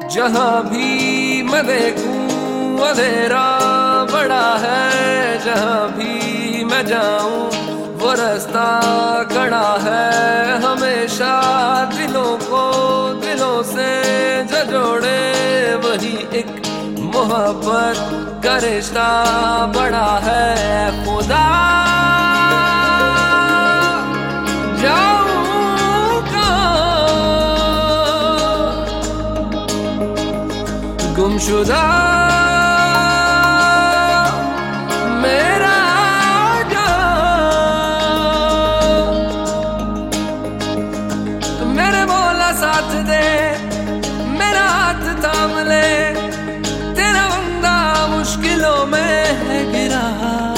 जहाँ भी मैं देखूं अंधेरा बड़ा है, जहाँ भी मैं जाऊं वो रास्ता खड़ा है। हमेशा दिलों को दिलों से जो जोड़े वही एक मोहब्बत का रिश्ता बड़ा है। खुदा गुमशुदा मेरा जान, मेरे मौला साथ दे, मेरा हाथ थाम ले, तेरा बंदा मुश्किलों में है गिरा।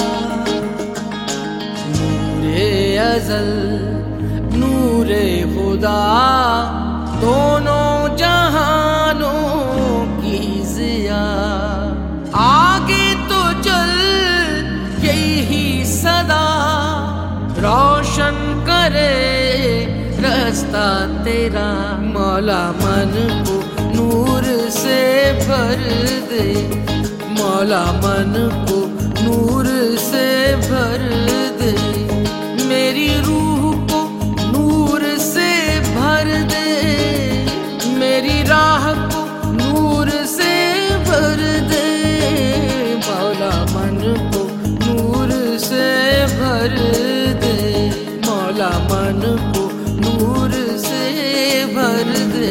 नूरे अज़ल नूरे खुदा दोनों जहानों की ज़िया, आगे तो चल यही सदा रोशन करे रास्ता तेरा। मौला मन को नूर से भर दे, मौला मन को नूर से भर दे, मेरी रूह को नूर से भर दे, मेरी राह को नूर से भर दे। मौला मन को नूर से भर दे, मौला मन को नूर से भर दे।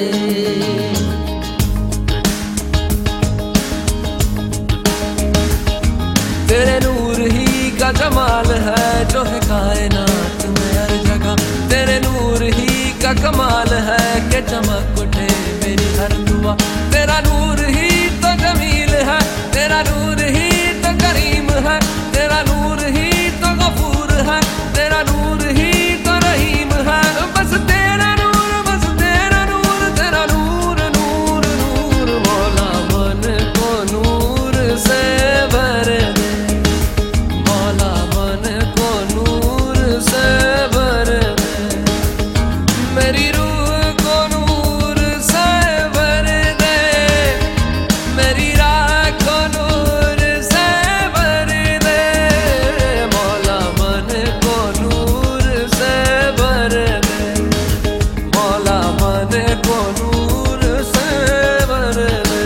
तेरे नूर ही का जमाल है जो है कायनात में हर जगह, तेरे नूर ही का कमाल है कि चमक उठे मेरी हर दुआ। तेरा नूर ही तो जमील है, तेरा नूर ही तो करीम है, तेरा नूर ही तो गफूर है, तेरा नूर ही तो रहीम है। बस तेरा नूर, बस तेरा नूर, तेरा नूर नूर नूर। मौला मन को नूर से भर दे, मौला मन को नूर से भर दे, मेरी रूह को नूर से भर दे, मेरी राह को नूर से भर दे। मौला मन को नूर से भर दे, मौला मन को नूर से भर दे।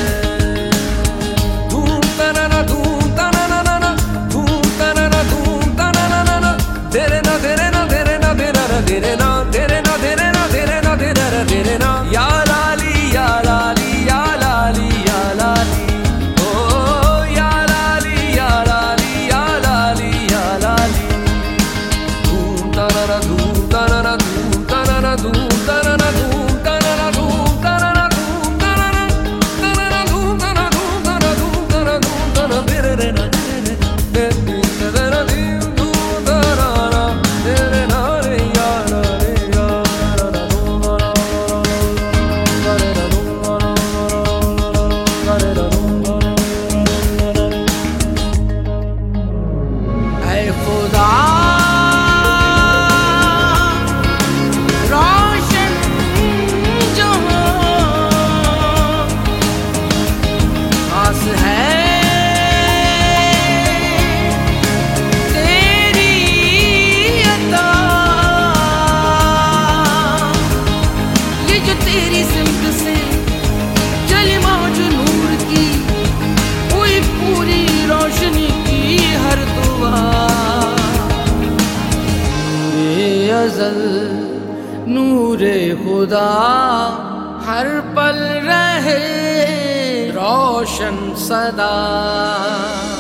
धूम तनना धूम तनना ना, धूम तनना धूम तनना ना, तेरे ना तेरे ना तेरे ना तेरा ना तेरे ना तेरे ना तेरे ना तेरे ना तेरा ना तेरे ना। या लाली या लाली या लाली या लाली, ओ या लाली या लाली या लाली या लाली। धूम तनना धूम तनना धूम तनना धूम तनना धूम तनना धूम तनना धूम तनना तनना धूम तनना धूम तनना धूम तनना धूम तनना तेरे रे ना तेरे ना तेरे तेरा धूम तनना तेरे ना रे या रे या रा रा धूम रा रा रे रा धूम रा रे रा धूम रा। ऐ खुदा रोशन जहां आस है तेरी अता, ये जो तेरी सिमत से चली मौज नूर की, हुई पूरी रोशनी की हर दुआ। नूरे अज़ल नूरे खुदा हर पल रहे रोशन सदा।